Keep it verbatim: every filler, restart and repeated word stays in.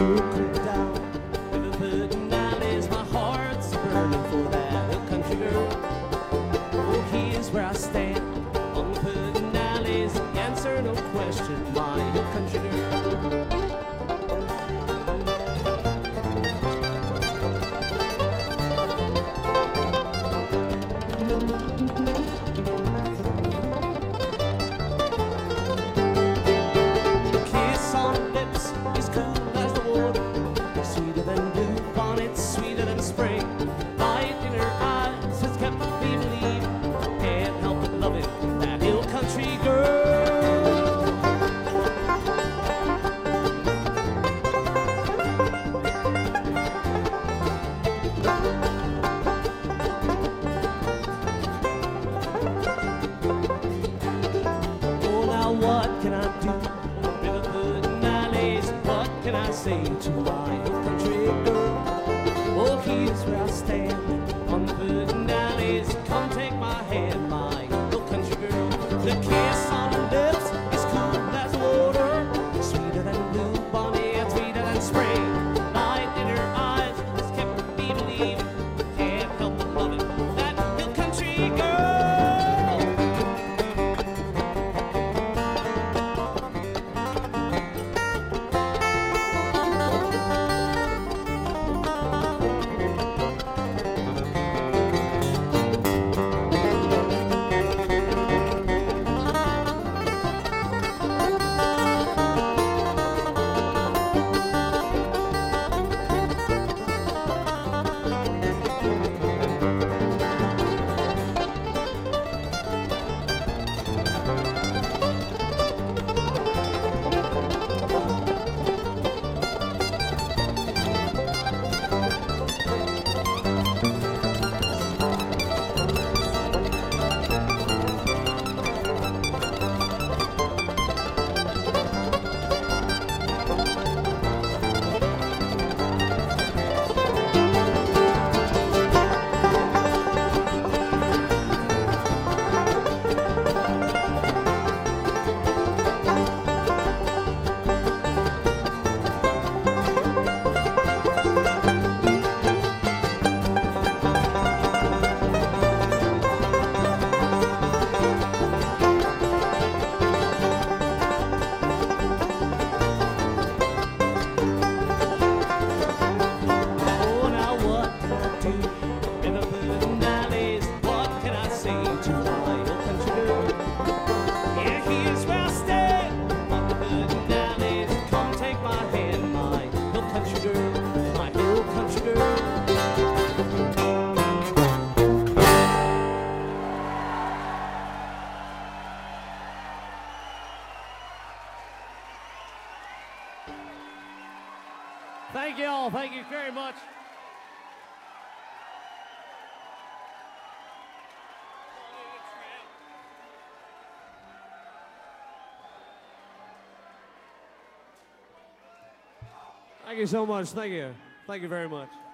looking down. Liverpool alleys, my heart's burning for that hill country girl. Oh, here's where I stand on the pudding alleys. Answer no question, my hill country girl. What can I do? Riverwood and alleys, what can I say to my hill country girl? Oh, here's where I stand on the wood and alleys. Come take my hand, my hill country girl. The kiss on her lips is cool as water, sweeter than blue bonnet and sweeter than spring. Light in her eyes has kept me believing. Can't help but loving that hill country girl. Thank you all. Thank you very much. Thank you so much. Thank you. Thank you very much.